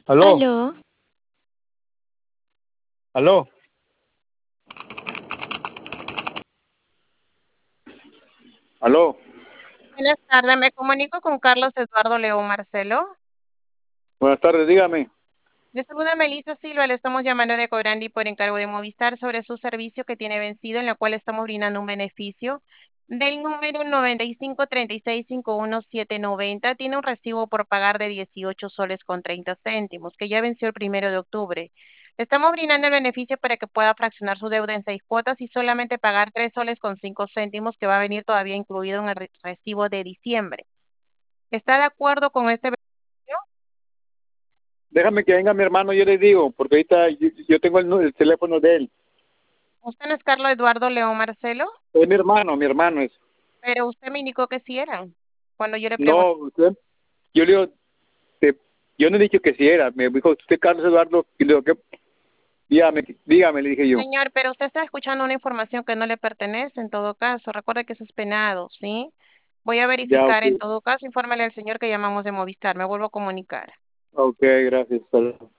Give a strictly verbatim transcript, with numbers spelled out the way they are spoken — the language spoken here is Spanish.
Aló, Aló, aló, aló. Buenas tardes, me comunico con Carlos Eduardo León Marcelo. Buenas tardes, dígame. Le saluda Melissa Silva, le estamos llamando de Cobrandi por encargo de Movistar sobre su servicio que tiene vencido, en la cual estamos brindando un beneficio del número noventa y cinco treinta y seis cincuenta y uno setecientos noventa. Tiene un recibo por pagar de dieciocho soles con treinta céntimos, que ya venció el primero de octubre. Le estamos brindando el beneficio para que pueda fraccionar su deuda en seis cuotas y solamente pagar tres soles con cinco céntimos, que va a venir todavía incluido en el re- recibo de diciembre. ¿Está de acuerdo con este beneficio? Déjame que venga mi hermano, yo le digo, porque ahorita yo, yo tengo el, nu- el teléfono de él. Usted no es Carlos Eduardo León Marcelo, Es mi hermano, mi hermano es. pero usted me indicó que sí eran. Cuando yo le pregunté, No, usted, yo le digo, te- yo no he dicho que sí era. Me dijo, usted Carlos Eduardo, y le digo, ¿qué? Dígame, dígame, le dije yo. señor, pero usted está escuchando una información que no le pertenece en todo caso. Recuerde que eso es penado, ¿sí? Voy a Ya, ok, verificar en todo caso. Infórmale al señor que llamamos de Movistar. Me vuelvo a comunicar. ok, gracias. Hasta luego.